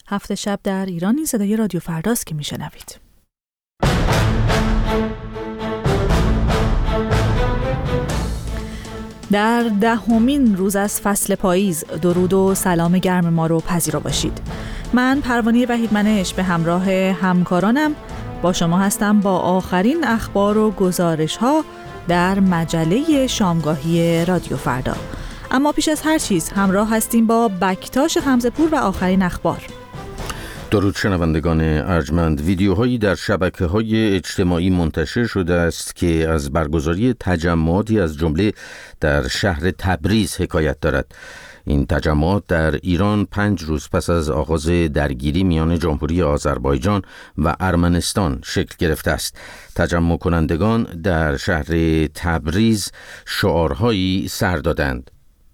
هفت شب در ایران. این صدای رادیو فرداست که میشنوید. در 10مین روز از فصل پاییز درود و سلام گرم ما رو پذیرا باشید. من پروانه وحیدمنش به همراه همکارانم با شما هستم با آخرین اخبار و گزارش ها در مجله شامگاهی رادیو فردا. اما پیش از هر چیز همراه هستیم با بکتاش خمسه‌پور و آخرین اخبار. درود شنوندگان ارجمند. ویدیوهایی در شبکه‌های اجتماعی منتشر شده است که از برگزاری تجمعاتی از جمله در شهر تبریز حکایت دارد. این تجمعات در ایران 5 روز پس از آغاز درگیری میان جمهوری آذربایجان و ارمنستان شکل گرفته است. تجمع کنندگان در شهر تبریز شعارهایی سر دادند.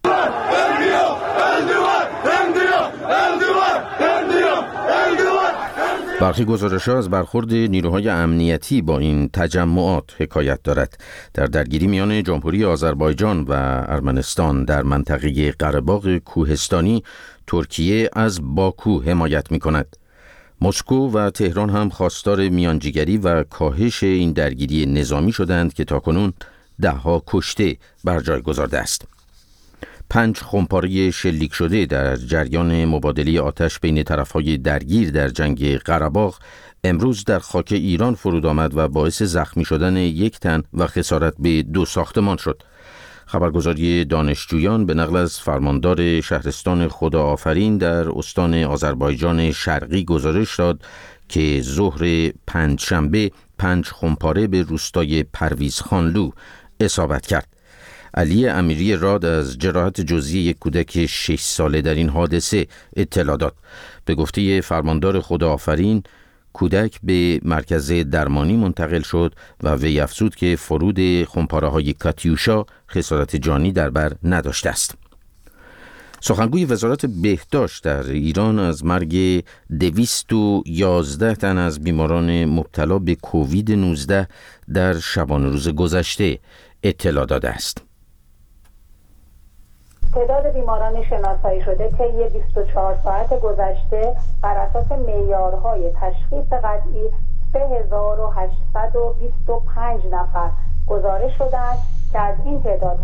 برخی گزارش‌ها از برخورد نیروهای امنیتی با این تجمعات حکایت دارد. در درگیری میان جمهوری آذربایجان و ارمنستان در منطقه قره‌باغ کوهستانی، ترکیه از باکو حمایت می‌کند. مسکو و تهران هم خواستار میانجیگری و کاهش این درگیری نظامی شدند که تاکنون 10 کشته بر جای گذارده است. 5 خمپاره شلیک شده در جریان مبادله آتش بین طرفهای درگیر در جنگ قره‌باغ امروز در خاک ایران فرود آمد و باعث زخمی شدن 1 تن و خسارت به 2 ساختمان شد. خبرگزاری دانشجویان به نقل از فرماندار شهرستان خداآفرین در استان آذربایجان شرقی گزارش داد که ظهر پنجشنبه 5 خمپاره به روستای پرویزخانلو اصابت کرد. علی امیری راد از جراحت جزئی یک کودک 6 ساله در این حادثه اطلاع داد. به گفته فرماندار خداآفرین، کودک به مرکز درمانی منتقل شد و وی افزود که فرود خمپاره‌های کاتیوشا خسارت جانی در بر نداشته است. سخنگوی وزارت بهداشت در ایران از مرگ 211 تن از بیماران مبتلا به کووید 19 در شبانه روز گذشته اطلاع داده است. تعداد بیماران شناسایی شده طی 24 ساعت گذشته بر اساس معیارهای تشخیص قطعی 3825 نفر گزارش شدند که از این تعداد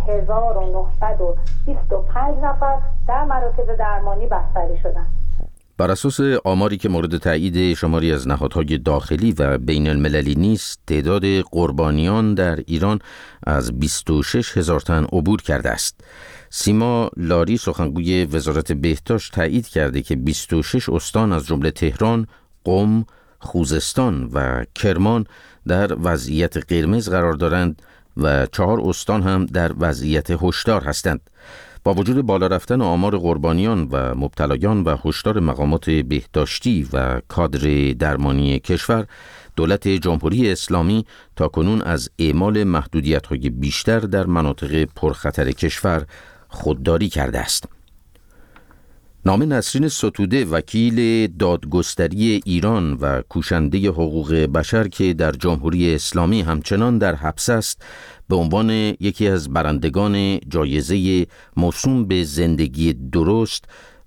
1925 نفر در مراکز درمانی بستری شدند. بر اساس آماری که مورد تایید شماری از نهادهای داخلی و بین المللی نیست، تعداد قربانیان در ایران از 26,000 تن عبور کرده است. سیما لاری سخنگوی وزارت بهداشت تایید کرده که 26 استان از جمله تهران، قم، خوزستان و کرمان در وضعیت قرمز قرار دارند و 4 استان هم در وضعیت هشدار هستند. با وجود بالا رفتن آمار قربانیان و مبتلایان و هشدار مقامات بهداشتی و کادر درمانی کشور، دولت جمهوری اسلامی تاکنون از اعمال محدودیت‌های بیشتر در مناطق پرخطر کشور خودداری کرده است. نام نسرین ستوده، وکیل دادگستری ایران و کوشنده حقوق بشر که در جمهوری اسلامی همچنان در حبس است، به عنوان یکی از برندگان جایزه موسوم به زندگی درست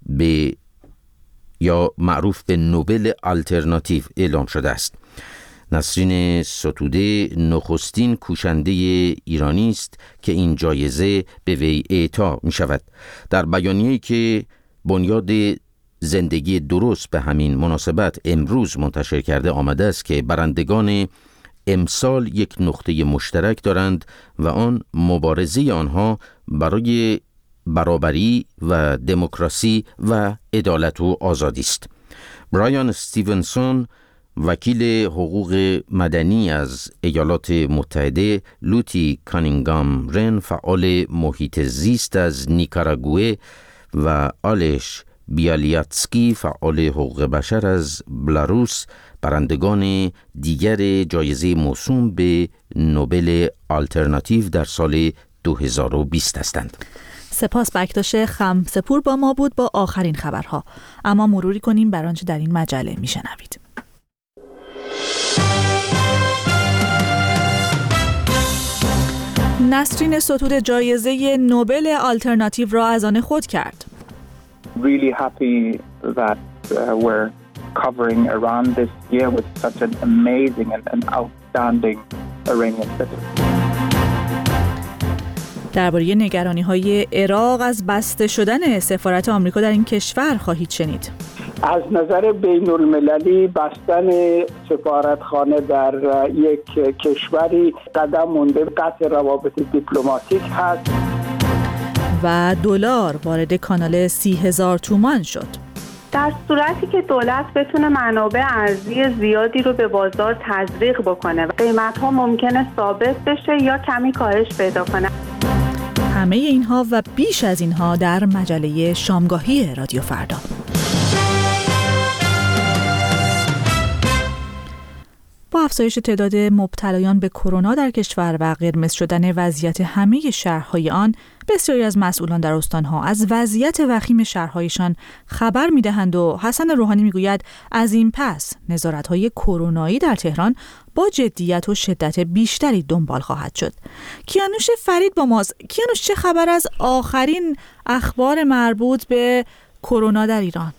یا معروف به نوبل آلترناتیو اعلام شده است. نسرین ستوده نخستین کوشنده ایرانی است که این جایزه به وی اعطا می شود. در بیانیه‌ای که بنیاد زندگی درست به همین مناسبت امروز منتشر کرده آمده است که برندگان امسال یک نقطه مشترک دارند و آن مبارزه آنها برای برابری و دموکراسی و عدالت و آزادی است. برایان استیونسون، وکیل حقوق مدنی از ایالات متحده، لوتی کانینگام رن، فعال محیط زیست از نیکاراگوئه و آلش بیالیاتسکی، فعال حقوق بشر از بلاروس، برندگان دیگر جایزه موسوم به نوبل آلترناتیو در سال 2020 هستند. سپاس بکتاش خمسه‌پور با ما بود با آخرین خبرها. اما مروری کنیم بر آنچه در این مجله میشنوید. نسرین ستوده جایزه نوبل آلترناتیو را از آن خود کرد. Really happy that were covering Iran this year with such an amazing and outstanding Iranian citizen. درباره نگرانی‌های عراق از بسته شدن سفارت آمریکا در این کشور خواهید شنید. از نظر بین المللی بستن سفارتخانه در یک کشوری قدم مونده قطع روابط دیپلماتیک هست. و دلار وارد کانال 30,000 تومان شد. در صورتی که دولت بتونه منابع ارزی زیادی رو به بازار تزریق بکنه و قیمت‌ها ممکنه ثابت بشه یا کمی کاهش پیدا کنه. همه اینها و بیش از اینها در مجله شامگاهی رادیو فردا. با افزایش تعداد مبتلایان به کرونا در کشور و قرمز شدن وضعیت همه شهرهای آن، بسیاری از مسئولان در استانها از وضعیت وخیم شهرهایشان خبر می‌دهند و حسن روحانی می‌گوید از این پس نظارت‌های کرونایی در تهران با جدیت و شدت بیشتری دنبال خواهد شد. کیانوش فرید با ماست. کیانوش، چه خبر از آخرین اخبار مربوط به کرونا در ایران؟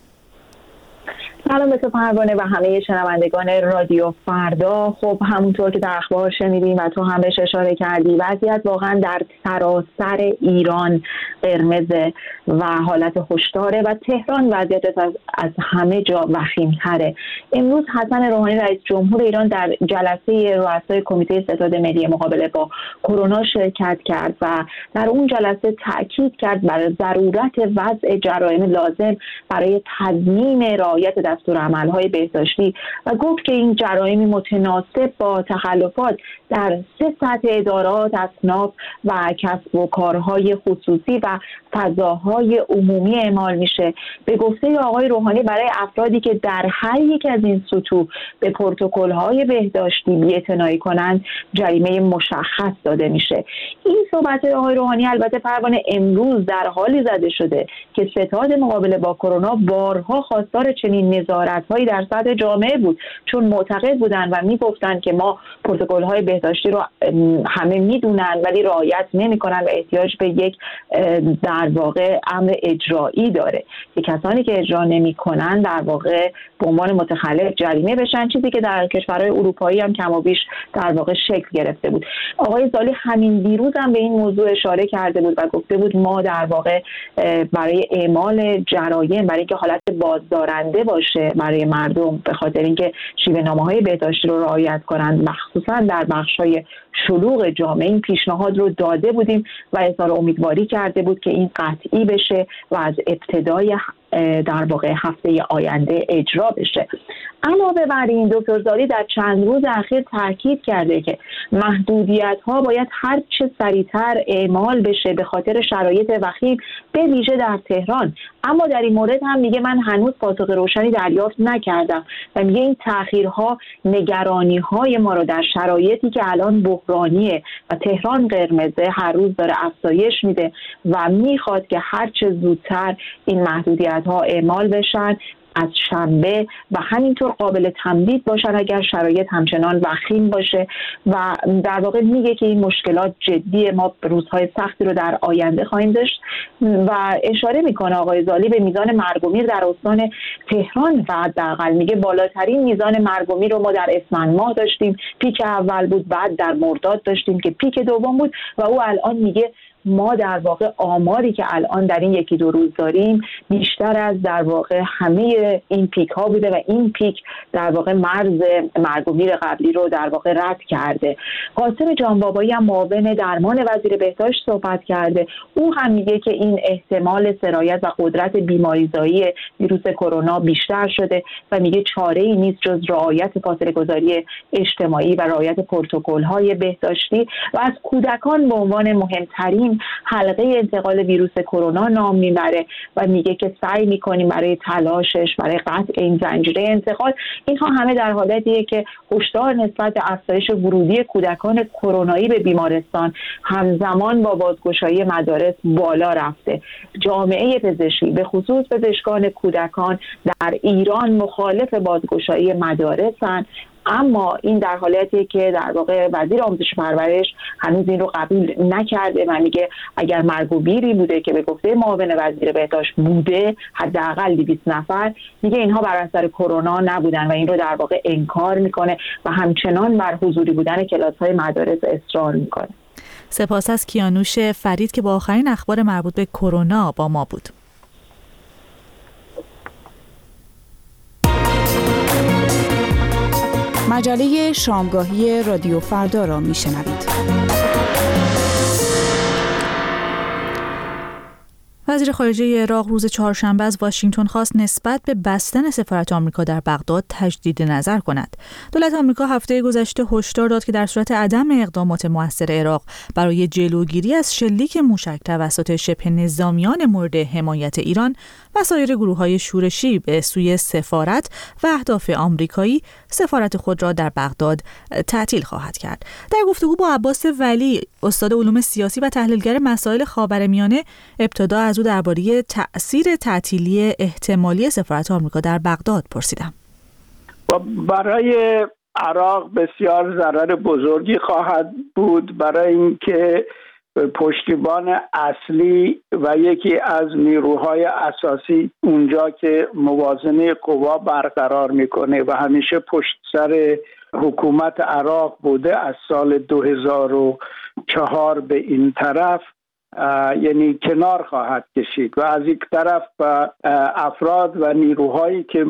سلام به تو پروانه و همه شنوندگان رادیو فردا. خب همونطور که در اخبار شنیدیم و تو هم بهش اشاره کردی، وضعیت واقعا در سراسر ایران قرمزه و حالت هشداره و تهران وضعیت از همه جا وخیم‌تره. امروز حسن روحانی رئیس جمهور ایران در جلسه رؤسای کمیته ستاد ملی مقابله با کرونا شرکت کرد و در اون جلسه تاکید کرد بر ضرورت وضع جرایم لازم برای تضمین رعایت دستورالعمل‌های بهداشتی و گفت که این جرایم متناسب با تخلفات در 3 سطح ادارات، اصناف و کسب و کارهای خصوصی و فضاهای عمومی اعمال میشه. به گفته آقای روحانی برای افرادی که در هر یک از این سطوح به پروتکل‌های بهداشتی بی‌اعتنایی کنند جریمه مشخص داده میشه. این صحبت آقای روحانی البته پروانه امروز در حالی زده شده که ستاد مقابله با کرونا بارها خواستار چنین نظارت‌هایی در سطح جامعه بود، چون معتقد بودند و میگفتند که ما پروتکل‌های بهداشتی رو همه میدونن ولی رعایت نمی‌کنن و احتیاج به یک در واقع امر اجرایی داره که کسانی که اجرا نمی‌کنن در واقع به عنوان متخلف جریمه بشن، چیزی که در کشورهای اروپایی هم کم و بیش در واقع شکل گرفته بود. آقای زالی همین دیروز هم به این موضوع اشاره کرده بود و گفته بود ما در واقع برای اعمال جرایم، برای اینکه حالت بازدارنده باشه برای مردم، به خاطر اینکه شیوه نامه‌های بهداشتی رو رعایت کنند مخصوصا در بخش‌های شلوغ جامعه، این پیشنهاد رو داده بودیم و اظهار امیدواری کرده بود که این قطعی بشه و از ابتدای در واقع هفته آینده اجرا بشه. علاوه بر این دکتر زالی در چند روز اخیر تاکید کرده که محدودیت‌ها باید هر چه سریعتر اعمال بشه به خاطر شرایط وخیم به ویژه در تهران. اما در این مورد هم میگه من هنوز پاسخ روشنی دریافت نکردم و میگه این تأخیرها نگرانی‌های ما رو در شرایطی که الان بحرانیه و تهران قرمزه هر روز داره افزایش میده و میخواد که هر چه زودتر این محدودیت‌ها اعمال بشن از شنبه و همینطور قابل تمدید باشن اگر شرایط همچنان وخیم باشه و در واقع میگه که این مشکلات جدیه، ما روزهای سختی رو در آینده خواهیم داشت و اشاره میکنه آقای زالی به میزان مرگ و میر در استان تهران و حداقل میگه بالاترین میزان مرگ و میر رو ما در اسفند ماه داشتیم، پیک اول بود، بعد در مرداد داشتیم که پیک دوم بود و او الان میگه ما در واقع آماری که الان در این 1-2 روز داریم بیشتر از در واقع همه این پیک ها بوده و این پیک در واقع مرز مرگ و میر قبلی رو در واقع رد کرده. قاسم جانبابایی هم معاون درمان وزیر بهداشت صحبت کرده. او هم میگه که این احتمال سرایت و قدرت بیماریزایی ویروس کرونا بیشتر شده و میگه چاره‌ای نیست جز رعایت فاصله گذاری اجتماعی و رعایت پروتکل‌های بهداشتی و از کودکان به عنوان مهمترین حلقه انتقال ویروس کرونا نام میبره و میگه که سعی میکنیم برای تلاشش، برای قطع این زنجیره انتقال. اینها همه در حالتیه که هشدار نسبت به افزایش ورودی کودکان کرونایی به بیمارستان همزمان با بازگشایی مدارس بالا رفته. جامعه پزشکی به خصوص پزشکان کودکان در ایران مخالف بازگشایی مدارسن، اما این در حالتی که در واقع وزیر آموزش و پرورش هنوز این رو قبول نکرده و میگه اگر مرگ و میری بوده که به گفته معاون وزیر بهداشت بوده حداقل 200 نفر، میگه اینها بر اثر کرونا نبودن و این رو در واقع انکار میکنه و همچنان بر حضوری بودن کلاس‌های مدارس اصرار میکنه. سپاس از کیانوش فرید که با آخرین اخبار مربوط به کرونا با ما بود. مجله شامگاهی رادیو فردا را میشنوید. وزیر خارجه عراق روز چهارشنبه از واشنگتن خواست نسبت به بستن سفارت آمریکا در بغداد تجدید نظر کند. دولت آمریکا هفته گذشته هشدار داد که در صورت عدم اقدامات مؤثر عراق برای جلوگیری از شلیک موشک توسط شبه نظامیان مورد حمایت ایران و سایر گروه‌های شورشی به سوی سفارت و اهداف آمریکایی، سفارت خود را در بغداد تعطیل خواهد کرد. در گفتگو با عباس ولی، استاد علوم سیاسی و تحلیلگر مسائل خاورمیانه، ابتدا از او درباره تأثیر تعطیلی احتمالی سفارت آمریکا در بغداد پرسیدم. برای عراق بسیار ضرر بزرگی خواهد بود، برای اینکه پشتیبان اصلی و یکی از نیروهای اساسی اونجا که موازنه قوا برقرار میکنه و همیشه پشت سر حکومت عراق بوده از سال 2004 به این طرف، یعنی کنار خواهد کشید و از یک طرف افراد و نیروهایی که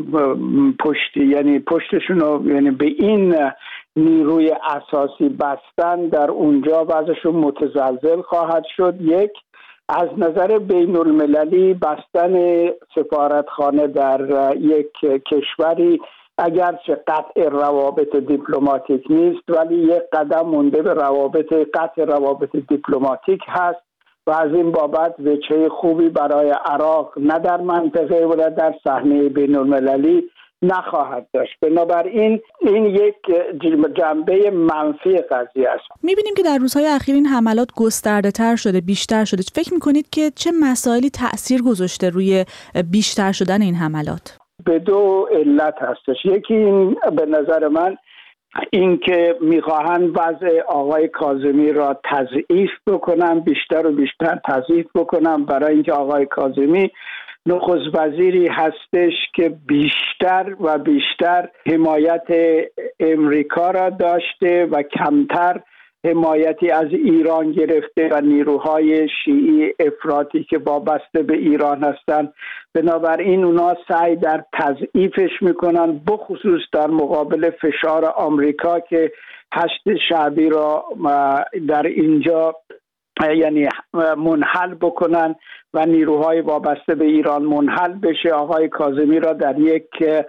پشتشون یعنی به این نیروی اساسی بستن در اونجا وضعشون متزلزل خواهد شد. یک، از نظر بین المللی بستن سفارتخانه در یک کشوری اگرچه قطع روابط دیپلماتیک نیست ولی یک قدم مونده به قطع روابط دیپلماتیک هست و از این بابت وجهه خوبی برای عراق نه در منطقه و در صحنه بین المللی نخواهد داشت. بنابراین این یک جنبه منفی قضیه است. می‌بینیم که در روزهای اخیر این حملات گسترده‌تر شده، بیشتر شده. فکر می‌کنید که چه مسائلی تأثیر گذاشته روی بیشتر شدن این حملات؟ به دو علت هستش. یکی این به نظر من این که میخواهند وضع آقای کاظمی را تضعیف بکنن، بیشتر و بیشتر تضعیف بکنن، برای اینکه آقای کاظمی نخست وزیری هستش که بیشتر و بیشتر حمایت امریکا را داشته و کمتر حمایتی از ایران گرفته و نیروهای شیعی افراطی که وابسته به ایران هستند. بنابراین اونا سعی در تضعیفش میکنن، بخصوص در مقابل فشار آمریکا که هشت شعبی را در اینجا یعنی منحل بکنن و نیروهای وابسته به ایران منحل بشه. آقای کاظمی را در یک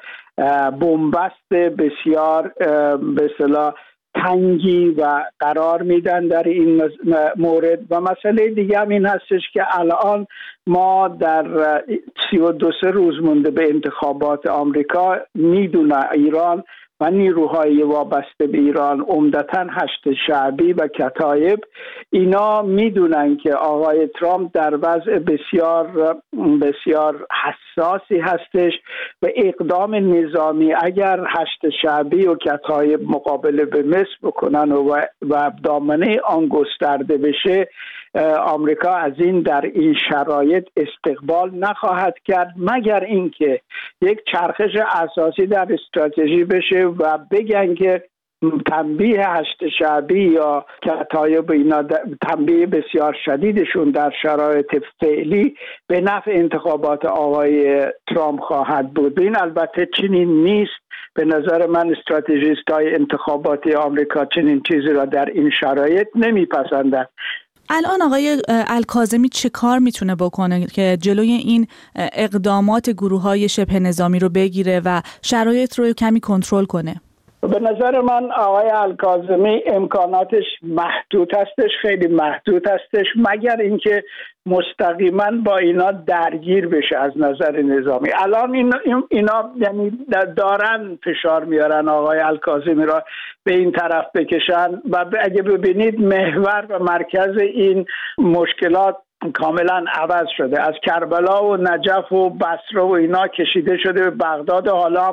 بنبست بسیار به اصطلاح تنگی و قرار میدن در این مورد. و مسئله دیگه هم این هستش که الان ما در 32 روز مونده به انتخابات آمریکا، میدونه ایران و نیروهای وابسته به ایران عمدتاً هشت شعبی و کتایب اینا میدونن که آقای ترامپ در وضع بسیار بسیار حساسی هستش و اقدام نظامی اگر هشت شعبی و کتایب مقابله به مصر بکنن و دامنه آن گسترده بشه، آمریکا از این در این شرایط استقبال نخواهد کرد مگر اینکه یک چرخش اساسی در استراتژی بشه و بگن که تنبیه هشت شعبی یا کتایب اینا تنبیه بسیار شدیدشون در شرایط فعلی به نفع انتخابات آقای ترامپ خواهد بود. این البته چنین نیست. به نظر من استراتژیست‌های انتخاباتی آمریکا چنین چیزی را در این شرایط نمیپسندند. الان آقای الکاظمی چه کار میتونه بکنه که جلوی این اقدامات گروه‌های شبه نظامی رو بگیره و شرایط رو کمی کنترل کنه؟ به نظر من آقای الکاظمی امکاناتش محدود هستش، خیلی محدود هستش، مگر اینکه مستقیما با اینا درگیر بشه از نظر نظامی. الان اینا یعنی دارن فشار میارن آقای الکاظمی را به این طرف بکشن و اگه ببینید محور و مرکز این مشکلات کاملا عوض شده، از کربلا و نجف و بصره و اینا کشیده شده به بغداد، حالا هم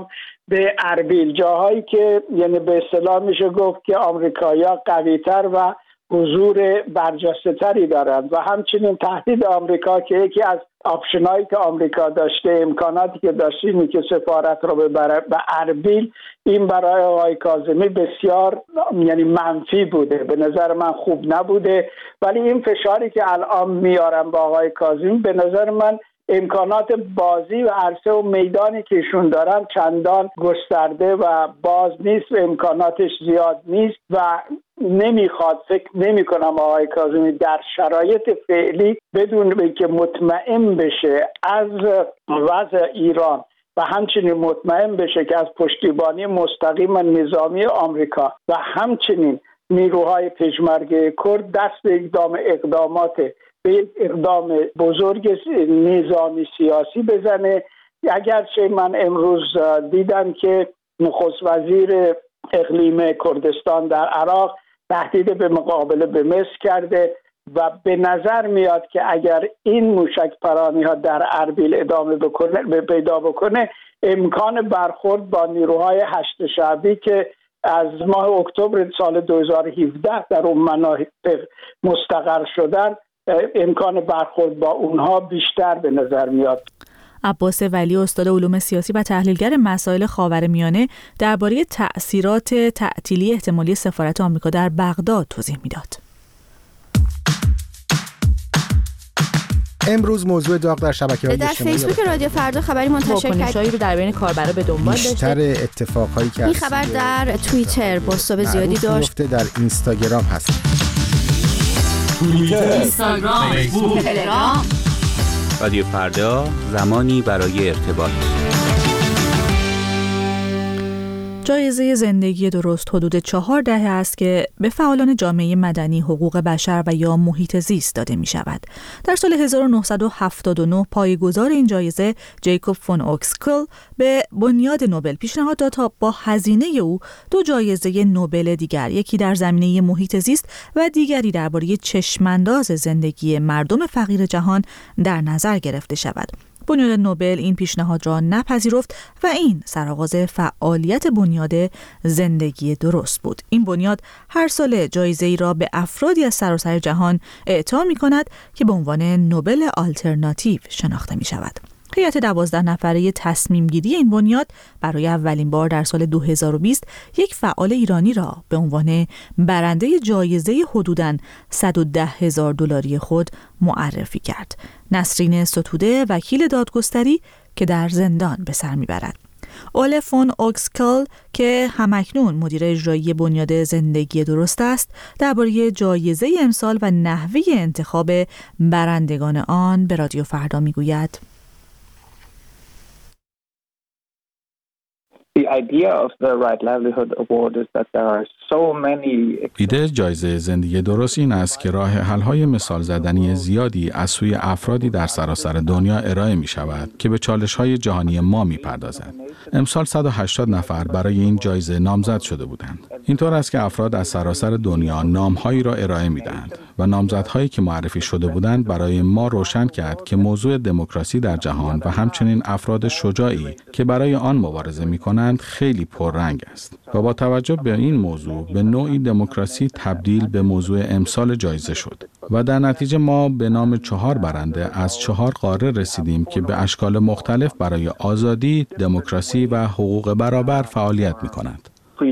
به اربیل، جاهایی که یعنی به اصطلاح میشه گفت که آمریکایی‌ها قوی‌تر و حضور برجسته‌تری دارند و همچنین تهدید آمریکا که یکی از آپشنایی که آمریکا داشته، امکاناتی که داشته اینه که سفارت رو ببره به اربیل، این برای آقای کاظمی بسیار یعنی منفی بوده، به نظر من خوب نبوده. ولی این فشاری که الان میارم با آقای کاظمی به نظر من امکانات بازی و عرصه و میدانی که ایشون دارن چندان گسترده و باز نیست و امکاناتش زیاد نیست و نمیخواد، فکر نمی کنم آقای کاظمی در شرایط فعلی بدون که مطمئن بشه از وضع ایران و همچنین مطمئن بشه که از پشتیبانی مستقیم نظامی آمریکا و همچنین نیروهای پژمرده کرد دست به اقدامات به یک اقدام بزرگ نظامی سیاسی بزنه. اگرچه من امروز دیدم که نخست وزیر اقلیم کردستان در عراق تهدید به مقابله به مصر کرده و به نظر میاد که اگر این موشک پرانی ها در اربیل ادامه پیدا بکنه امکان برخورد با نیروهای هشت شعبی که از ماه اکتبر سال 2017 در اون مناطق مستقر شدن، امکان برخورد با اونها بیشتر به نظر میاد. عباس ولی، استاد علوم سیاسی و تحلیلگر مسائل خاورمیانه، درباره تأثیرات تعطیلی احتمالی سفارت آمریکا در بغداد توضیح میداد. امروز موضوع داغ در شبکه‌های اجتماعی در فیسبوک رادیو فردا خبری منتشر کرد. واکنش‌هایی رو در بین کاربرا به دنبال داشته. بیشتر اتفاقایی که این خبر در توییتر بازتاب زیادی داشت. در اینستاگرام هست. توییتر، اینستاگرام، فیسبوک، تلگرام. رادیو فردا، زمانی برای ارتباط. جایزه زندگی درست حدود 4 دهه است که به فعالان جامعه مدنی، حقوق بشر و یا محیط زیست داده می شود. در سال 1979 پایه‌گذار این جایزه جیکوب فون اوکسکل به بنیاد نوبل پیشنهاد داد تا با هزینه او 2 جایزه نوبل دیگر، یکی در زمینه محیط زیست و دیگری درباره چشمانداز زندگی مردم فقیر جهان در نظر گرفته شود. بنیاد نوبل این پیشنهاد را نپذیرفت و این سرآغاز فعالیت بنیاد زندگی درست بود. این بنیاد هر سال جایزه‌ای را به افرادی از سراسر جهان اعطا می‌کند که به عنوان نوبل آلترناتیو شناخته می‌شود. هیئت 12 نفره تصمیم گیری این بنیاد برای اولین بار در سال 2020 یک فعال ایرانی را به عنوان برنده جایزه حدوداً $110,000 خود معرفی کرد. نسرین ستوده، وکیل دادگستری که در زندان به سر میبرد. اوله فون اوکسکل که همکنون مدیر اجرایی بنیاد زندگی درست است، درباره جایزه امسال و نحوه انتخاب برندگان آن به رادیو فردا میگوید: ایده جایزه زندگی درست این است که راه حل‌های مثال زدنی زیادی از سوی افرادی در سراسر دنیا ارائه می شود که به چالش‌های جهانی ما می پردازند. امسال 180 نفر برای این جایزه نامزد شده بودند. اینطور است که افراد از سراسر دنیا نام‌هایی را ارائه می دهند و نامزدهایی که معرفی شده بودند برای ما روشن کرد که موضوع دموکراسی در جهان و همچنین افراد شجاعی که برای آن مبارزه می کنند خیلی پررنگ است و با توجه به این موضوع به نوعی دموکراسی تبدیل به موضوع امسال جایزه شد و در نتیجه ما به نام 4 برنده از 4 قاره رسیدیم که به اشکال مختلف برای آزادی، دموکراسی و حقوق برابر فعالیت می کنند.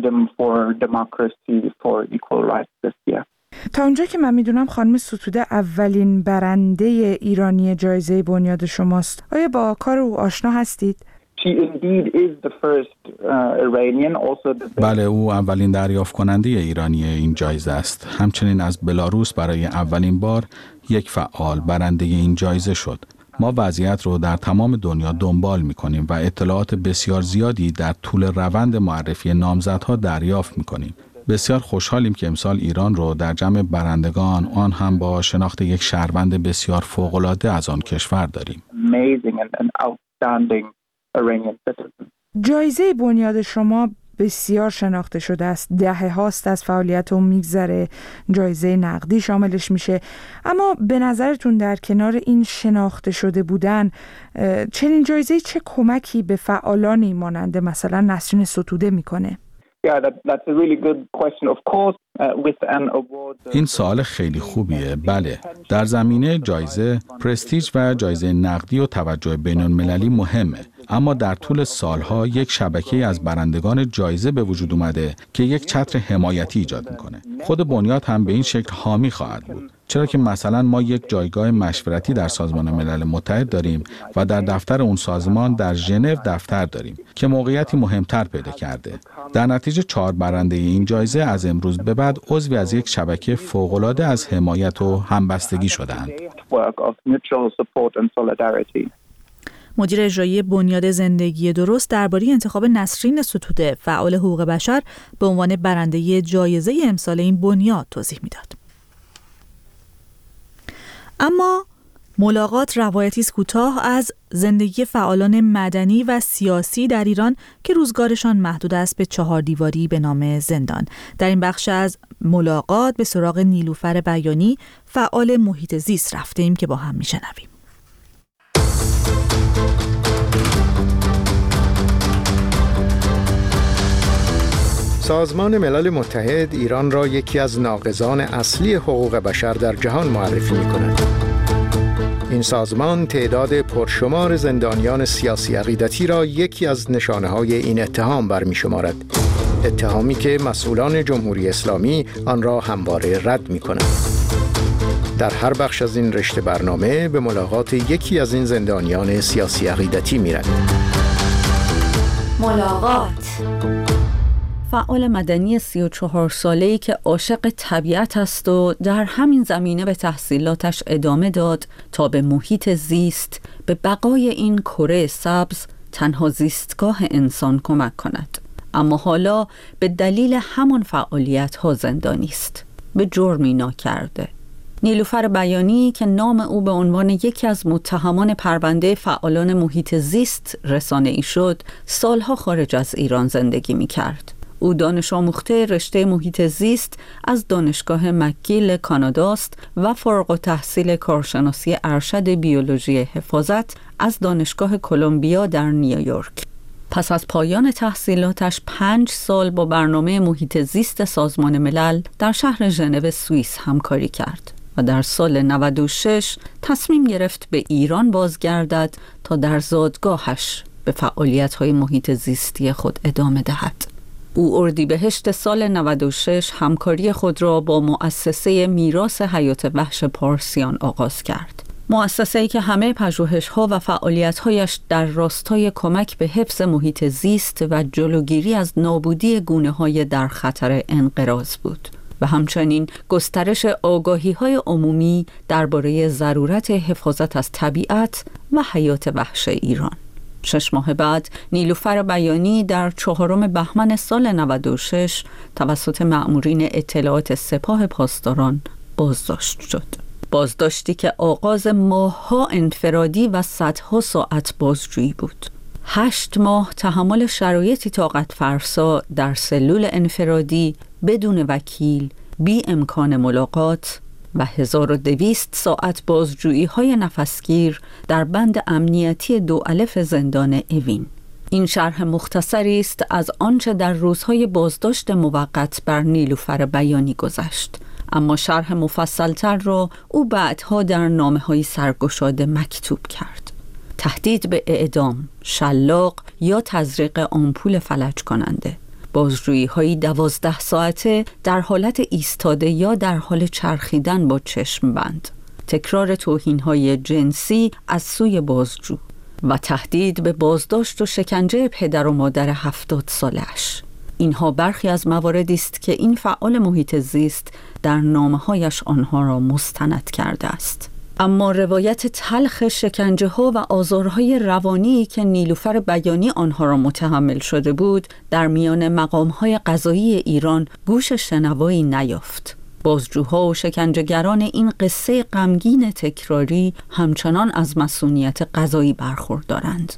تا اونجا که من میدونم خانم ستوده اولین برنده ایرانی جایزه بنیاد شماست. آیا با کار او آشنا هستید؟ بله، او اولین دریافت کننده ایرانی این جایزه است. همچنین از بلاروس برای اولین بار یک فعال برنده این جایزه شد. ما وضعیت رو در تمام دنیا دنبال می‌کنیم و اطلاعات بسیار زیادی در طول روند معرفی نامزدها دریافت می‌کنیم. بسیار خوشحالیم که امسال ایران رو در جمع برندگان، آن هم با شناخت یک شهروند بسیار فوق‌العاده از آن کشور داریم. جایزه بنیاد شما بسیار شناخته شده است. دهه هاست از فعالیت اون میگذره، جایزه نقدی شاملش میشه. اما به نظرتون در کنار این شناخته شده بودن، چنین جایزه چه کمکی به فعالانی مانند مثلا نسرین ستوده میکنه؟ این سوال خیلی خوبیه. بله، در زمینه جایزه، پرستیژ و جایزه نقدی و توجه بین‌المللی مهمه، اما در طول سالها یک شبکه از برندگان جایزه به وجود اومده که یک چتر حمایتی ایجاد میکنه. خود بنیاد هم به این شکل حامی خواهد بود، چرا که مثلا ما یک جایگاه مشورتی در سازمان ملل متحد داریم و در دفتر اون سازمان در ژنو دفتر داریم که موقعیتی مهمتر پیدا کرده. در نتیجه 4 برنده این جایزه از امروز به بعد عضوی از یک شبکه فوق‌العاده از حمایت و همبستگی شدند. مدیر اجرایی بنیاد زندگی درست درباره انتخاب نسرین ستوده، فعال حقوق بشر، به عنوان برنده جایزه امسال این بنیاد توضیح میداد. اما ملاقات روایتی کوتاه از زندگی فعالان مدنی و سیاسی در ایران که روزگارشان محدود است به 4 دیواری به نام زندان. در این بخش از ملاقات به سراغ نیلوفر بیانی، فعال محیط زیست، رفتیم که با هم میشنویم. سازمان ملل متحد ایران را یکی از ناقضان اصلی حقوق بشر در جهان معرفی می‌کند. این سازمان تعداد پرشمار زندانیان سیاسی عقیدتی را یکی از نشانه‌های این اتهام برمی‌شمارد. اتهامی که مسئولان جمهوری اسلامی آن را همواره رد می‌کنند. در هر بخش از این رشته برنامه به ملاقات یکی از این زندانیان سیاسی عقیدتی می‌رود. ملاقات فعال مدنی 34 ساله‌ای که عاشق طبیعت است و در همین زمینه به تحصیلاتش ادامه داد تا به محیط زیست، به بقای این کره سبز، تنها زیستگاه انسان کمک کند. اما حالا به دلیل همان فعالیت‌ها زندانی است، به جرمی ناکرده. نیلوفر بیانی که نام او به عنوان یکی از متهمان پرونده فعالان محیط زیست رسانه‌ای شد، سالها خارج از ایران زندگی می‌کرد. او دانش آموخته رشته محیط زیست از دانشگاه مکگیل کاناداست و فارغ التحصیل کارشناسی ارشد بیولوژی حفاظت از دانشگاه کلمبیا در نیویورک. پس از پایان تحصیلاتش 5 سال با برنامه محیط زیست سازمان ملل در شهر ژنو سوئیس همکاری کرد و در سال 96 تصمیم گرفت به ایران بازگردد تا در زادگاهش به فعالیت‌های محیط زیستی خود ادامه دهد. او اردیبهشت سال 96 همکاری خود را با مؤسسه میراث حیات وحش پارسیان آغاز کرد. مؤسسه‌ای که همه پژوهش‌ها و فعالیت‌هایش در راستای کمک به حفظ محیط زیست و جلوگیری از نابودی گونه‌های در خطر انقراض بود و همچنین گسترش آگاهی‌های عمومی درباره ضرورت حفاظت از طبیعت و حیات وحش ایران. 6 ماه بعد نیلوفر بیانی در 4 بهمن سال 96 توسط مأمورین اطلاعات سپاه پاسداران بازداشت شد. بازداشتی که آغاز ماه‌ها انفرادی و صدها ساعت بازجویی بود. 8 ماه تحمل شرایطی طاقت فرسا در سلول انفرادی بدون وکیل، بی امکان ملاقات و 1200 ساعت بازجویی های نفسگیر در بند امنیتی 2 الف زندان اوین. این شرح مختصری است از آنچه در روزهای بازداشت موقت بر نیلوفر بیانی گذشت، اما شرح مفصلتر را او بعدها در نامه‌های سرگشاده مکتوب کرد. تهدید به اعدام، شلاق یا تزریق آمپول فلج کننده، بازجویی‌های 12 ساعته در حالت ایستاده یا در حال چرخیدن با چشم بند، تکرار توهین‌های جنسی از سوی بازجو و تهدید به بازداشت و شکنجه پدر و مادر 70 سالش. اینها برخی از مواردی است که این فعال محیط زیست در نامه‌هایش آنها را مستند کرده است. اما روایت تلخ شکنجه‌ها و آزارهای روانی که نیلوفر بیانی آنها را متحمل شده بود در میان مقام‌های قضایی ایران گوش شنوایی نیافت. بازجوها و شکنجه‌گران این قصه غمگین تکراری همچنان از مسئولیت قضایی برخوردارند.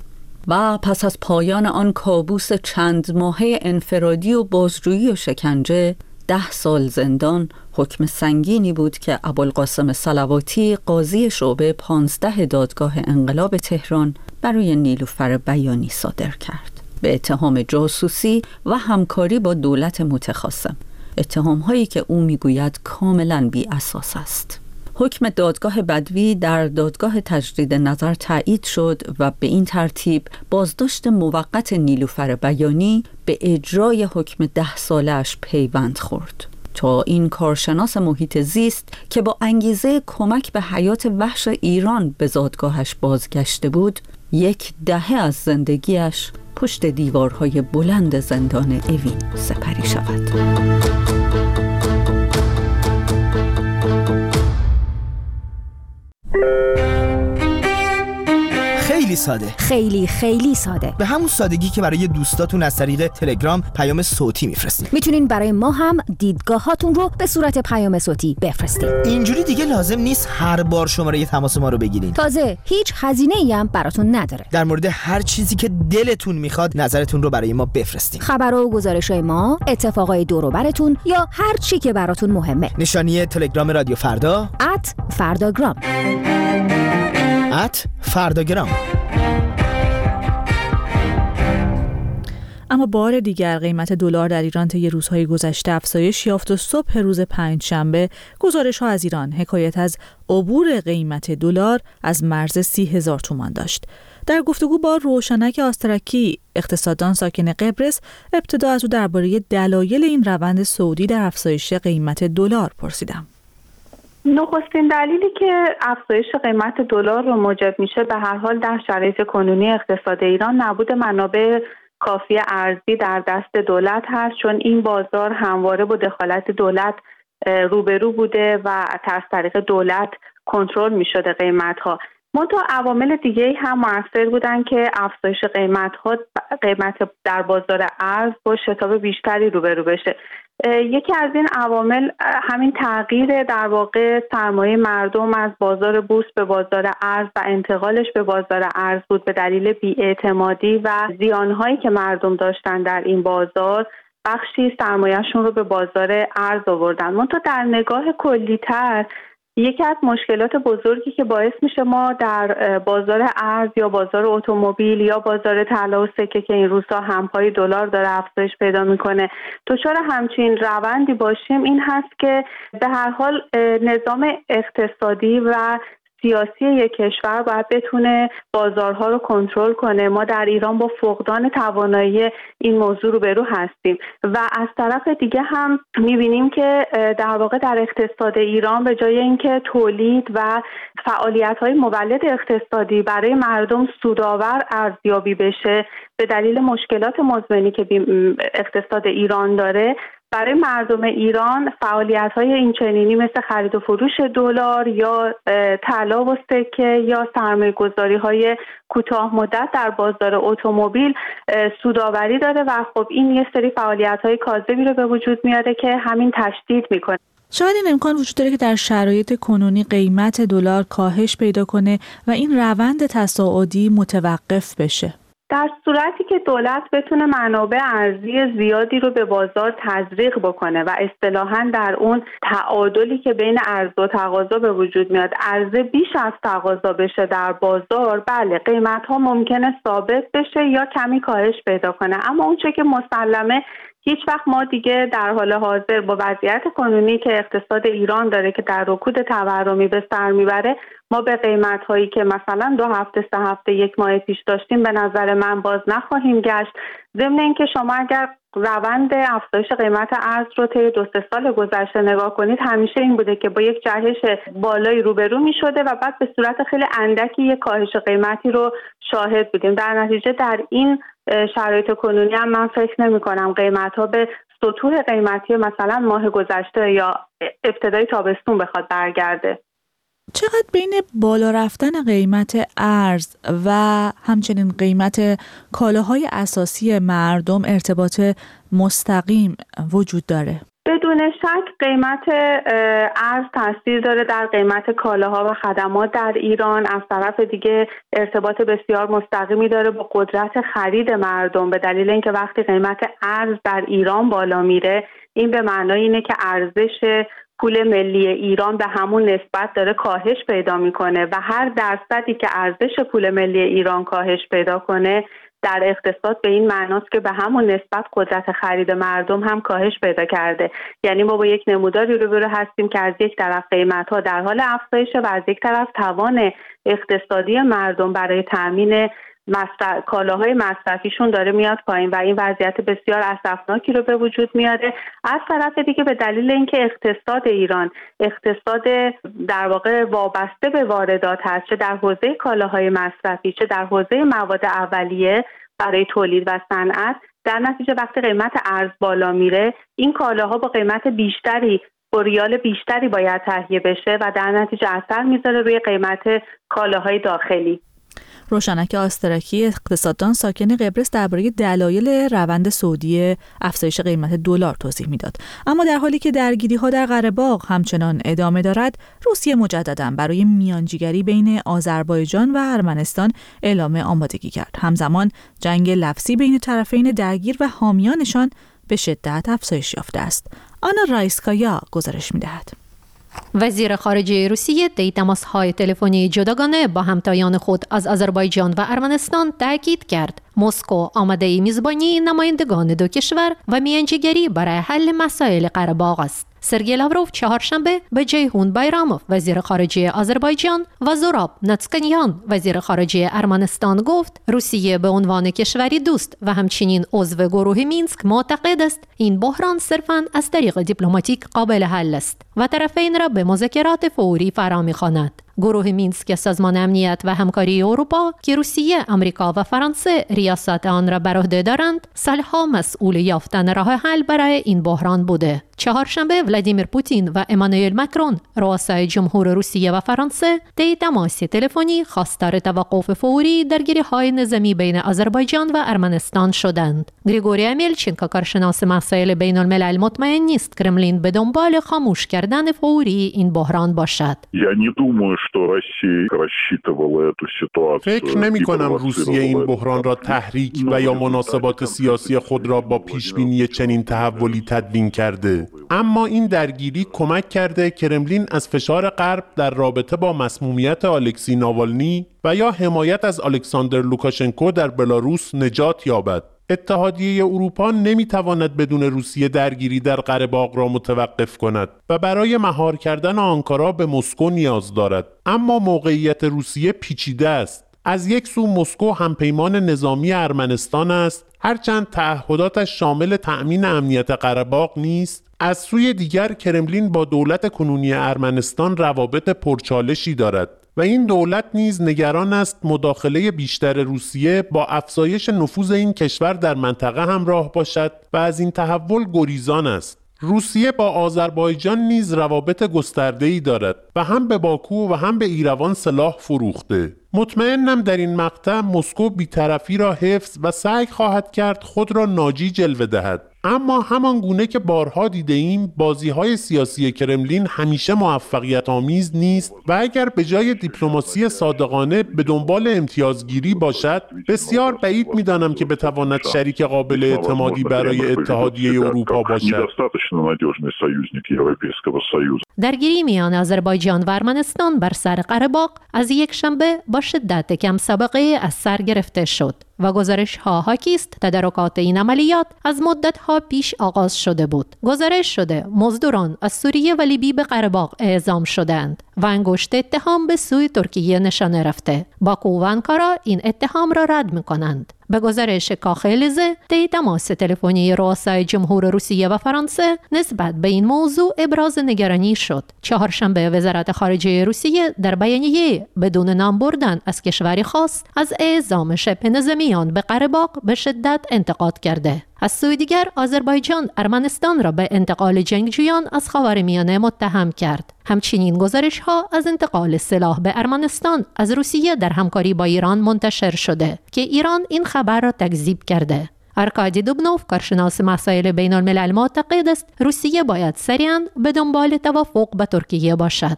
و پس از پایان آن کابوس چند ماهه انفرادی و بازجویی و شکنجه 10 سال زندان حکم سنگینی بود که ابوالقاسم صلواتی قاضی شعبه 15 دادگاه انقلاب تهران برای نیلوفر بیانی صادر کرد به اتهام جاسوسی و همکاری با دولت متخاصم، اتهام‌هایی که او میگوید کاملاً بی اساس است. حکم دادگاه بدوی در دادگاه تجدید نظر تایید شد و به این ترتیب بازداشت موقت نیلوفر بیانی به اجرای حکم 10 سالش پیوند خورد تا این کارشناس محیط زیست که با انگیزه کمک به حیات وحش ایران به زادگاهش بازگشته بود 10 دهه از زندگیش پشت دیوارهای بلند زندان اوین سپری شود. خیلی ساده، خیلی ساده، به همون سادگی که برای دوستاتون از طریق تلگرام پیام صوتی میفرستین. میتونین برای ما هم دیدگاهاتون رو به صورت پیام صوتی بفرستین. اینجوری دیگه لازم نیست هر بار شماره تماس ما رو بگیرین. تازه هیچ هزینه‌ای هم براتون نداره. در مورد هر چیزی که دلتون میخواد نظرتون رو برای ما بفرستین. خبرها و گزارش‌های ما، اتفاقای دور و براتون یا هر چی که براتون مهمه. نشانی تلگرام رادیو فردا @فرداگرام. @فرداگرام. اما بار دیگر قیمت دلار در ایران طی روزهای گذشته افزایش یافت و صبح روز پنجشنبه گزارش‌ها از ایران حکایت از عبور قیمت دلار از مرز 30,000 تومان داشت. در گفتگو با روشنک آسترکی، اقتصاددان ساکن قبرس، ابتدا از او درباره دلایل این روند صعودی در افزایش قیمت دلار پرسیدم. نخستین دلیلی که افزایش قیمت دلار رو موجب میشه به هر حال در شرایط کنونی اقتصاد ایران نبود منابع کافی ارزی در دست دولت هست، چون این بازار همواره با دخالت دولت روبرو بوده و از طریق دولت کنترل میشده قیمت‌ها. منتها عوامل دیگه هم مؤثر بودن که افزایش قیمت در بازار ارز با شتاب بیشتری روبرو بشه. یکی از این عوامل همین تغییر در واقع سرمایه مردم از بازار بورس به بازار ارز و انتقالش به بازار ارز بود به دلیل بی‌اعتمادی و زیانهایی که مردم داشتن در این بازار. بخشی سرمایه‌شون رو به بازار ارز آوردن. منتها در نگاه کلی‌تر یکی از مشکلات بزرگی که باعث میشه ما در بازار ارز یا بازار اتومبیل یا بازار طلا و سکه که این روزها همپای دلار داره افزایش پیدا میکنه دچار همچین روندی باشیم این هست که به هر حال نظام اقتصادی و سیاسی یک کشور باید بتونه بازارها رو کنترل کنه. ما در ایران با فقدان توانایی این موضوع روبرو هستیم و از طرف دیگه هم می‌بینیم که در واقع در اقتصاد ایران به جای اینکه تولید و فعالیت‌های مولد اقتصادی برای مردم سودآور ارزیابی بشه به دلیل مشکلات مزمنی که اقتصاد ایران داره، برای مردم ایران فعالیت‌های اینچنینی مثل خرید و فروش دلار یا طلا و سکه یا سرمایه‌گذاری‌های کوتاه مدت در بازار اتومبیل سودآوری داره و خب این یه سری فعالیت‌های کاذبی رو به وجود میاره که همین تشدید میکنه. شاید این امکان وجود داره که در شرایط کنونی قیمت دلار کاهش پیدا کنه و این روند تصاعدی متوقف بشه. در صورتی که دولت بتونه منابع ارزی زیادی رو به بازار تزریق بکنه و اصطلاحاً در اون تعادلی که بین عرضه و تقاضا به وجود میاد عرضه بیش از تقاضا بشه در بازار، بله قیمت‌ها ممکنه ثابت بشه یا کمی کاهش پیدا کنه. اما اون چه که مسلمه هیچ وقت ما دیگه در حال حاضر با وضعیت کنونی که اقتصاد ایران داره که در رکود تورمی به سر میبره ما به قیمت‌هایی که مثلا 2 هفته 3 هفته 1 ماه پیش داشتیم به نظر من باز نخواهیم گشت. ضمن اینکه شما اگر روند افزایش قیمت ارز رو طی 2-3 سال گذشته نگاه کنید همیشه این بوده که با یک جهش بالایی روبرو می‌شده و بعد به صورت خیلی اندکی یک کاهش قیمتی رو شاهد بودیم. در نتیجه در این شرایط کنونی هم من فکر نمی‌کنم قیمت‌ها به سطوح قیمتی مثلا ماه گذشته یا ابتدای تابستون بخواد برگرده. چقدر بین بالا رفتن قیمت ارز و همچنین قیمت کالاهای اساسی مردم ارتباط مستقیم وجود داره؟ بدون شک قیمت ارز تاثیر داره در قیمت کالاها و خدمات در ایران. از طرف دیگه ارتباط بسیار مستقیمی داره با قدرت خرید مردم، به دلیل اینکه وقتی قیمت ارز در ایران بالا میره، این به معنای اینه که ارزش پول ملی ایران به همون نسبت داره کاهش پیدا میکنه و هر درصدی که ارزش پول ملی ایران کاهش پیدا کنه در اقتصاد به این معناست که به همون نسبت قدرت خرید مردم هم کاهش پیدا کرده. یعنی ما با یک نموداری روبرو هستیم که از یک طرف قیمت‌ها در حال افزایشه و از یک طرف توان اقتصادی مردم برای تامین کالاهای مصرفیشون داره میاد پایین و این وضعیت بسیار اسفناکی رو به وجود میاره. از طرف دیگه به دلیل اینکه اقتصاد ایران اقتصاد در واقع وابسته به واردات هست، چه در حوزه کالاهای مصرفی چه در حوزه مواد اولیه برای تولید و صنعت، در نتیجه وقتی قیمت ارز بالا میره این کالاها با قیمت بیشتری با ریال بیشتری باید تهیه بشه و در نتیجه اثر میذاره روی قیمت کالاهای داخلی. روشنک آسترکی اقتصاددان ساکن قبرس درباره دلایل روند سعودی افزایش قیمت دلار توضیح میداد. اما در حالی که درگیری‌ها در قره‌باغ همچنان ادامه دارد، روسیه مجدداً برای میانجیگری بین آذربایجان و ارمنستان اعلام آمادگی کرد. همزمان جنگ لفظی بین طرفین درگیر و حامیانشان به شدت افزایش یافته است. آنا رایسکایا گزارش می‌دهد. وزیر خارجه روسیه طی تماس‌های تلفنی جداگانه با همتایان خود از آذربایجان و ارمنستان تاکید کرد مسکو آماده میزبانی نمایندگان دو کشور و میانجیگری برای حل مسائل قره‌باغ است. سرگئی لاوروف چهارشنبه به جیهون بایراموف وزیر خارجه آذربایجان و زوراب ناتسکنیان وزیر خارجه ارمنستان گفت روسیه به عنوان کشوری دوست و همچنین عضو گروه مینسک معتقد است این بحران صرفاً از طریق دیپلماتیک قابل حل است و طرفین را به مذاکرات فوری فرا می‌خواند. گروه مینسک سازمان امنیت و همکاری اروپا که روسیه، آمریکا و فرانسه ریاست آن را بر عهده دارند، سالها مسئول یافتن راه حل برای این بحران بوده. چهارشنبه ولادیمیر پوتین و امانوئل ماکرون، رؤسای جمهور روسیه و فرانسه، طی تماس تلفنی خواستار توقف فوری درگیری‌های نظامی بین آذربایجان و ارمنستان شدند. گریگوری امیلچنکو، کارشناس مسائل بین الملل، مطمئن نیست کرملین به دنبال خاموش کردن فوری این بحران باشد. فکر نمی کنم روسیه این بحران را تحریک و یا مناسبات سیاسی خود را با پیشبینی چنین تحولی تدوین کرده. اما این درگیری کمک کرده کرملین از فشار غرب در رابطه با مسمومیت الکسی ناوالنی و یا حمایت از الکساندر لوکاشنکو در بلاروس نجات یابد. اتحادیه اروپا نمیتواند بدون روسیه درگیری در قره‌باغ را متوقف کند و برای مهار کردن آنکارا به مسکو نیاز دارد. اما موقعیت روسیه پیچیده است. از یک سو مسکو همپیمان نظامی ارمنستان است، هرچند تعهداتش شامل تأمین امنیت قره‌باغ نیست. از سوی دیگر کرملین با دولت کنونی ارمنستان روابط پرچالشی دارد و این دولت نیز نگران است مداخله بیشتر روسیه با افزایش نفوذ این کشور در منطقه همراه باشد و از این تحول گریزان است. روسیه با آذربایجان نیز روابط گسترده‌ای دارد و هم به باکو و هم به ایروان سلاح فروخته. مطمئنم در این مقطع مسکو بی‌طرفی را حفظ و سعی خواهد کرد خود را ناجی جلوه دهد. اما همان گونه که بارها دیده ایم بازی‌های سیاسی کرملین همیشه موفقیت آمیز نیست و اگر به جای دیپلماسی صادقانه به دنبال امتیازگیری باشد، بسیار بعید می‌دانم که بتواند شریک قابل اعتمادی برای اتحادیه اروپا باشد. درگیری میان آذربایجان و ارمنستان بر سر قره‌باغ از یک شنبه با شدت کم سابقه از سر گرفته شد و گزارش‌ها حاکی است تدارکات این عملیات از مدت‌ها پیش آغاز شده بود. گزارش شده مزدوران از سوریه و لیبی به قره‌باغ اعزام شدند و انگشت اتهام به سوی ترکیه نشانه رفته. باکو و آنکارا این اتهام را رد می‌کنند. به گزارش کاخ الیزه، طی تماس تلفنی رؤسای جمهور روسیه و فرانسه نسبت به این موضوع ابراز نگرانی شد. چهارشنبه وزارت خارجه روسیه در بیانیه بدون نام بردن از کشوری خاص از اعزام شبه نظامیان به قره‌باغ به شدت انتقاد کرده. از سوی دیگر آذربایجان ارمنستان را به انتقال جنگجویان از خاورمیانه متهم کرد. همچنین گزارش‌ها از انتقال سلاح به ارمنستان از روسیه در همکاری با ایران منتشر شده که ایران این خبر را تکذیب کرده. ارکادی دوبنوف کارشناس مسائل بین الملل معتقد است روسیه باید سریعاً به دنبال توافق با ترکیه باشد.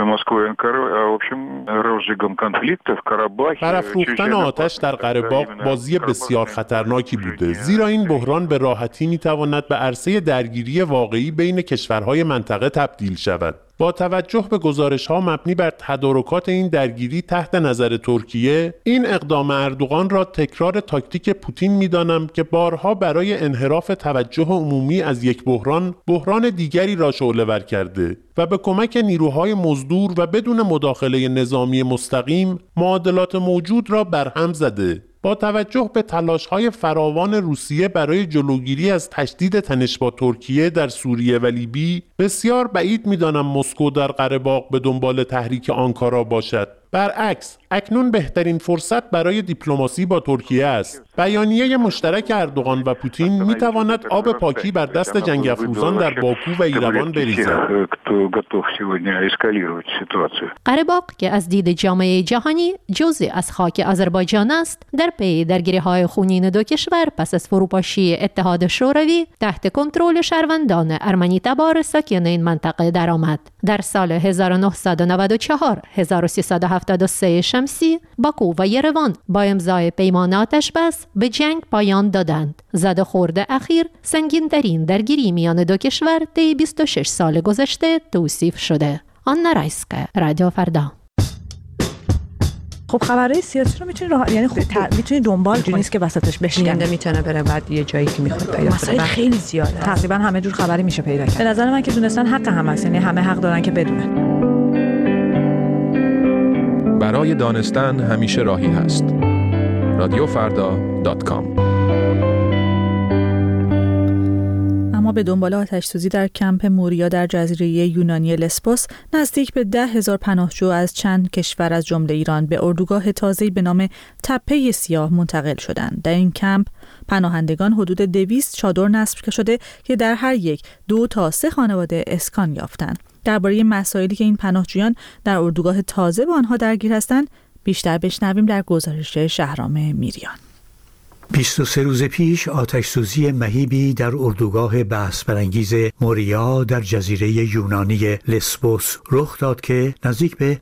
برافروختن آتش در قره باغ بازی بسیار خطرناکی بوده، زیرا این بحران به راحتی میتواند به عرصه درگیری واقعی بین کشورهای منطقه تبدیل شود. با توجه به گزارش‌ها مبنی بر تدارکات این درگیری تحت نظر ترکیه، این اقدام اردوغان را تکرار تاکتیک پوتین می‌دانم که بارها برای انحراف توجه عمومی از یک بحران دیگری را شعله‌ور کرده و به کمک نیروهای مزدور و بدون مداخله نظامی مستقیم معادلات موجود را برهم زده. با توجه به تلاش‌های فراوان روسیه برای جلوگیری از تشدید تنش با ترکیه در سوریه و لیبی، بسیار بعید می‌دانم مسکو در قره باغ به دنبال تحریک آنکارا باشد. برعکس، اکنون بهترین فرصت برای دیپلماسی با ترکیه است. بیانیه مشترک اردوغان و پوتین می‌تواند آب پاکی بر دست جنگ افروزان در باکو و ایروان بریزد. قره باغ که از دید جامعه جهانی جزئی از خاک آذربایجان است، در پی درگیری‌های خونین دو کشور پس از فروپاشی اتحاد شوروی تحت کنترل شهروندان ارمنی تبار ساکن این منطقه درآمد. در سال 1994 1373 شمسی باکو و یروان با امضای پیمان آتش‌بس به جنگ پایان دادند. زد و خورد اخیر سنگین‌ترین درگیری میان دو کشور طی 26 سال گذشته توصیف شده. آنا رایسکا، رادیو فردا. خب خبرهای سیاسی رو میتونی یعنی میتونی دنبال کنی، نیست که وسطش بشکنه، میتونه بره بعد یه جایی که میخواد پیدا کنه. مسائل خیلی زیاده، تقریبا همه جور خبری میشه پیدا کرد. به نظر من که دونستن حق هم هست، یعنی همه حق دارن که بدونن. برای دانستن همیشه راهی هست. radiofarda.com. اما به دنبال آتش‌سوزی در کمپ موریا در جزیره یونانی لسبوس، نزدیک به 10,000 پناهجو از چند کشور از جمله ایران به اردوگاه تازه‌ای به نام تپه سیاه منتقل شدند. در این کمپ پناهندگان حدود 200 چادر نصب شده که در هر یک 2 تا 3 خانواده اسکان یافتند. درباره مسائلی که این پناهجویان در اردوگاه تازه با آنها درگیر هستند بیشتر بشنویم در گزارش شهرام میریان. 23 روز پیش آتش‌سوزی مهیبی در اردوگاه بحث برانگیز موریا در جزیره یونانی لسبوس رخ داد که نزدیک به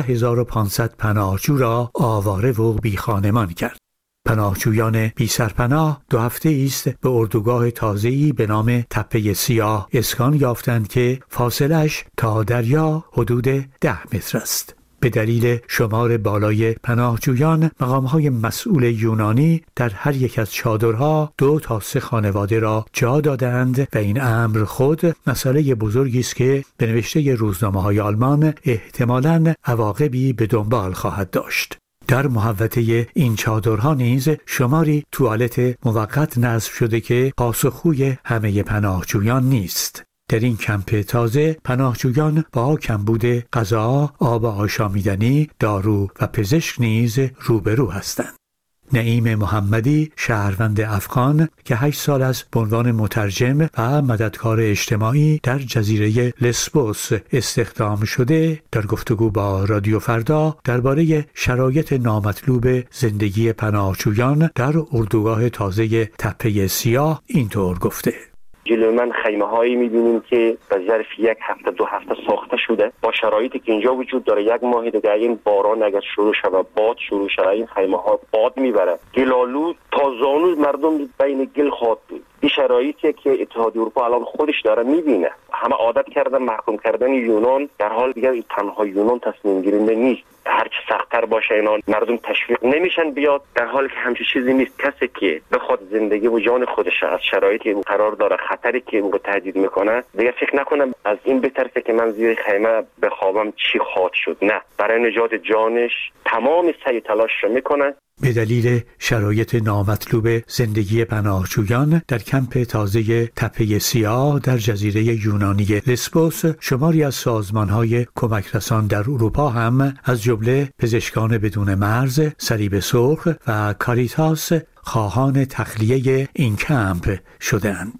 12,500 پناهجو را آواره و بیخانمان کرد. پناهجویان بی سرپناه 2 هفته است به اردوگاه تازه‌ای به نام تپه سیاه اسکان یافتند که فاصلش تا دریا حدود 10 متر است. به دلیل شمار بالای پناهجویان، مقام‌های مسئول یونانی در هر یک از چادرها 2 تا 3 خانواده را جا دادند و این امر خود مسئله بزرگی است که به نوشته روزنامه‌های آلمان احتمالاً عواقبی به دنبال خواهد داشت. در محوطه این چادرها نیز شماری توالت موقت نصب شده که پاسخگوی همه پناهجویان نیست. در این کمپ تازه پناهجویان با کمبود غذا، آب آشامیدنی، دارو و پزشک نیز روبرو هستند. نعیم محمدی، شهروند افغان که 8 سال است به عنوان مترجم و مددکار اجتماعی در جزیره لسبوس استخدام شده، در گفتگو با رادیو فردا درباره شرایط نامطلوب زندگی پناهجویان در اردوگاه تازه تپه سیاه اینطور گفته: جلوی من خیمه هایی میبینیم که به ظرف 1 هفته 2 هفته ساخته شده، با شرایطی که اینجا وجود داره. 1 ماه دیگه این باران اگر شروع شود، باد شروع شود، این خیمه ها باد میبره، گلالود تا زانو مردم بین گل خواهد بود. این شرایطی که اتحادیه اروپا الان خودش داره میبینه. همه عادت کردن محکوم کردن یونان، در حال دیگه تنها یونان تصمیم گیرنده نیست. هرچی سخت‌تر باشه اینا مردم تشویق نمیشن بیاد، در حالی که همچین چیزی نیست. کسی که بخواد زندگی و جان خودش از شرایطی قرار داره، خطری که او تهدید میکنه، دیگه فکر نکنم از این بترسه که من زیر خیمه بخوابم چی خواهد شد. نه، برای نجات جانش تمام سعی تلاش رو میکنه. به دلیل شرایط نامطلوب زندگی پناهجویان در کمپ تازه تپه سیاه در جزیره یونانی لسبوس، شماری از سازمان‌های کمک رسان در اروپا هم از جمله پزشکان بدون مرز، صلیب سرخ و کاریتاس خواهان تخلیه این کمپ شدند.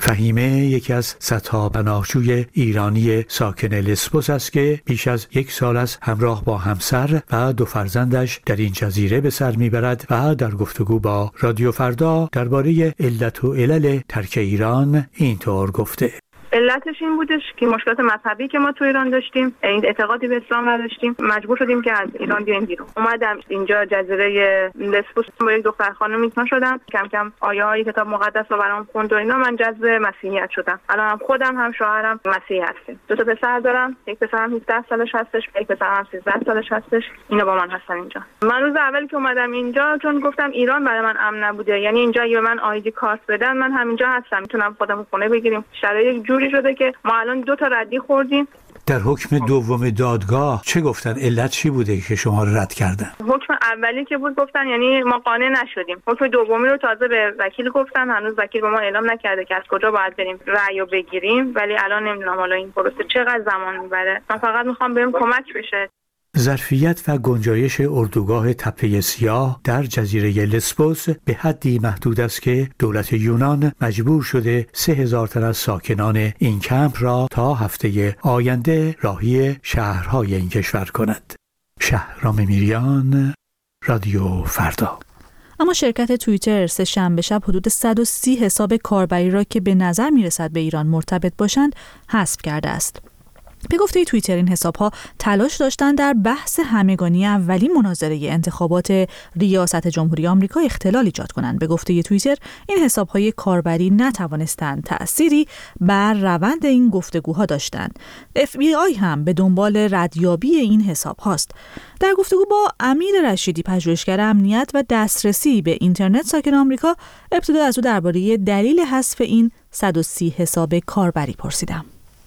فهیمه یکی از صدها پناهجوی ایرانی ساکن لسبوس است که بیش از 1 سال است همراه با همسر و 2 فرزندش در این جزیره به سر میبرد و در گفتگو با رادیو فردا درباره علت و علل ترک ایران اینطور گفته: علتش این بودش که مشکلات مذهبی که ما تو ایران داشتیم، این اعتقادی به اسلام نداشتیم، مجبور شدیم که از ایران بیایم بیرون. اومدم اینجا جزیره لسبوس با یک دختر خانم آشنا شدم، کم کم آیه‌های کتاب مقدس رو برام خوند و اینا، من جذب مسیحیت شدم. الان خودم هم شوهرم مسیحی هستیم. 2 تا پسر دارم، یک پسرم 17 سالش هستش، یک پسرم 13 سالش هستش. اینا با من هستن اینجا. من روز اولی که اومدم اینجا چون گفتم ایران برای من امن نبوده، یعنی اینجا اگه من آیدی کارت بدن من همینجا هستم، میتونم خودم خونه بگیریم. شرایط شده که ما الان 2 تا ردی خوردیم. در حکم دوم دادگاه چه گفتن؟ علت چی بوده که شما رو رد کردن؟ حکم اولی که بود گفتن یعنی ما قانع نشدیم. حکم دومی رو تازه به وکیل گفتن، هنوز وکیل به ما اعلام نکرده که از کجا باید بریم رأیو بگیریم، ولی الان نمیدونم حالا این پروسه چقدر زمان میبره. من فقط میخوام بهم کمک بشه. ظرفیت و گنجایش اردوگاه تپه سیاه در جزیره لسبوس به حدی محدود است که دولت یونان مجبور شده 3000 تن از ساکنان این کمپ را تا هفته آینده راهی شهرهای این کشور کند. شهرام میریان، رادیو فردا. اما شرکت توییتر سه‌شنبه شب حدود 130 حساب کاربری را که به نظر میرسد به ایران مرتبط باشند حذف کرده است. به گفته توییتر این حساب‌ها تلاش داشتند در بحث همگانی اولین مناظره انتخابات ریاست جمهوری آمریکا اختلال ایجاد کنند. به گفته توییتر این حساب‌های کاربری نتوانستند تأثیری بر روند این گفتگوها داشتند. FBI هم به دنبال ردیابی این حساب‌هاست. در گفتگو با امیر رشیدی، پژوهشگر امنیت و دسترسی به اینترنت ساکن آمریکا، ابتدا از او درباره دلیل حذف این 130 حساب کاربری پرسیدم.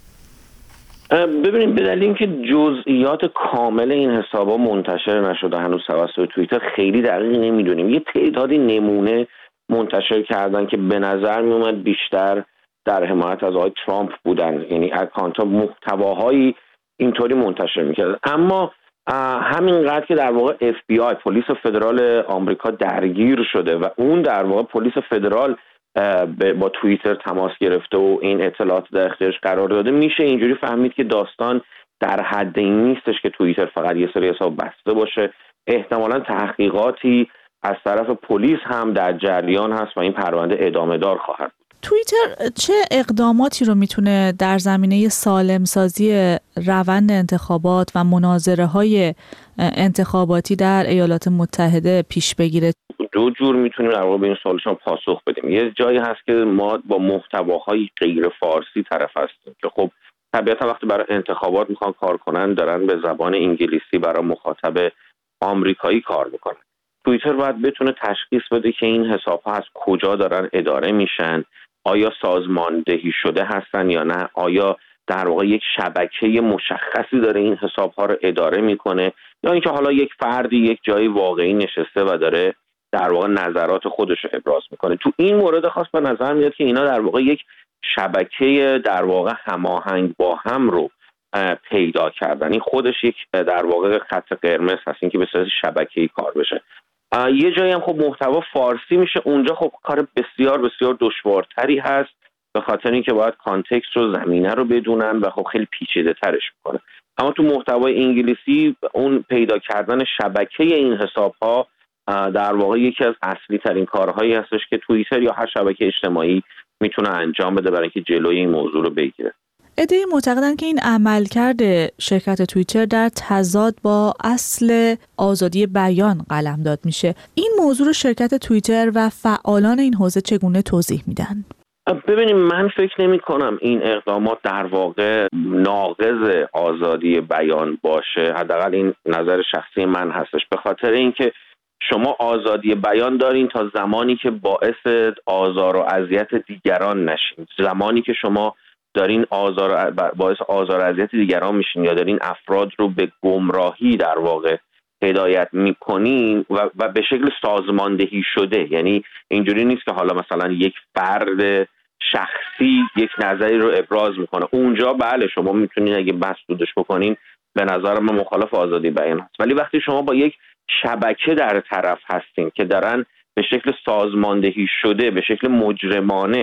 ببینیم، به دلیل اینکه جزئیات کامل این حسابا منتشر نشده هنوز توسط توییتر، خیلی دقیق نمیدونیم. یه تعدادی نمونه منتشر کردن که به نظر می اومد بیشتر در حمایت از آقای ترامپ بودن، یعنی اکانت‌ها محتواهایی اینطوری منتشر میکردن. اما همینقدر که در واقع FBI پلیس فدرال آمریکا درگیر شده و اون در واقع پلیس فدرال با توییتر تماس گرفته و این اطلاعات در اختیارش قرار داده، میشه اینجوری فهمید که داستان در حد این نیستش که توییتر فقط یه سری حساب بسته باشه. احتمالاً تحقیقاتی از طرف پلیس هم در جریان هست و این پرونده ادامه دار خواهد بود. توییتر چه اقداماتی رو میتونه در زمینه سالمسازی روند انتخابات و مناظره‌های انتخاباتی در ایالات متحده پیش بگیره؟ 2 جور میتونیم در واقع به این سوالشون پاسخ بدیم. یه جایی هست که ما با محتواهای غیر فارسی طرف هستیم که خب طبیعتا وقتی برای انتخابات میخوان کار کنن دارن به زبان انگلیسی برای مخاطب آمریکایی کار میکنن. توییتر باید بتونه تشخیص بده که این حساب‌ها از کجا دارن اداره میشن، آیا سازماندهی شده هستن یا نه، آیا در واقع یک شبکه مشخصی داره این حساب‌ها رو اداره میکنه، یا اینکه حالا یک فردی یک جایی واقعی نشسته و داره در واقع نظرات خودش رو ابراز میکنه. تو این مورد خاص به نظر میاد که اینا در واقع یک شبکه در واقع هماهنگ با هم رو پیدا کردن. این خودش یک در واقع خط قرمز هست، این که به صورت شبکه‌ای کار بشه. یه جایی هم خب محتوا فارسی میشه، اونجا خب کار بسیار بسیار دشوارتری هست به خاطر اینکه باید کانتکست رو، زمینه رو بدونن و خب خیلی پیچیده ترش میکنه. اما تو محتوای انگلیسی اون پیدا کردن شبکه این حساب‌ها در واقع یکی از اصلی ترین کارهایی هستش که توییتر یا هر شبکه اجتماعی میتونه انجام بده برای اینکه جلوی این موضوع رو بگیره. عده‌ای معتقدند که این عملکرد شرکت توییتر در تضاد با اصل آزادی بیان قلمداد میشه. این موضوع رو شرکت توییتر و فعالان این حوزه چگونه توضیح میدن؟ ببینیم، من فکر نمی کنم این اقدامات در واقع ناقض آزادی بیان باشه. حداقل این نظر شخصی من هستش، به خاطر اینکه شما آزادی بیان دارین تا زمانی که باعث آزار و اذیت دیگران نشین. زمانی که شما دارین باعث آزار و اذیت دیگران میشین یا دارین افراد رو به گمراهی در واقع هدایت میکنین و به شکل سازماندهی شده، یعنی اینجوری نیست که حالا مثلا یک فرد شخصی یک نظری رو ابراز میکنه، اونجا بله شما میتونین اگه مسدودش بکنین، به نظر من مخالف آزادی بیان هست. ولی وقتی شما با یک شبکه در طرف هستین که دارن به شکل سازماندهی شده، به شکل مجرمانه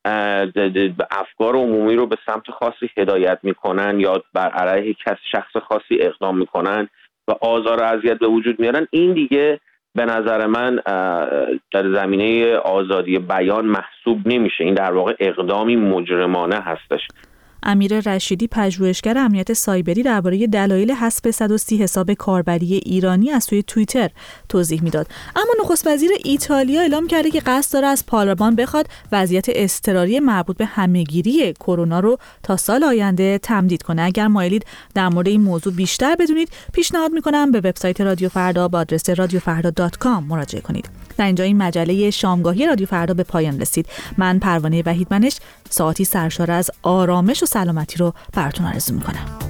افکار عمومی رو به سمت خاصی هدایت میکنن یا بر علیه شخص خاصی اقدام میکنن و آزار و اذیت به وجود میارن، این دیگه به نظر من در زمینه آزادی بیان محسوب نمیشه. این در واقع اقدامی مجرمانه هستش. امیر رشیدی پژوهشگر امنیت سایبری درباره دلایل حذف 130 حساب کاربری ایرانی از توی توییتر توضیح میداد. اما نخست وزیر ایتالیا اعلام کرده که قصد داره از پارلمان بخواد وضعیت اضطراری مربوط به همهگیری کرونا رو تا سال آینده تمدید کنه. اگر مایلید در مورد این موضوع بیشتر بدونید، پیشنهاد میکنم به وبسایت رادیو فردا با آدرس radiofarda.com مراجعه کنید. در اینجا این مجله شامگاهی رادیو فردا به پایان رسید. من پروانه وحیدمنش ساعتی سرشار از آرامش و سلامتی رو براتون آرزو میکنم.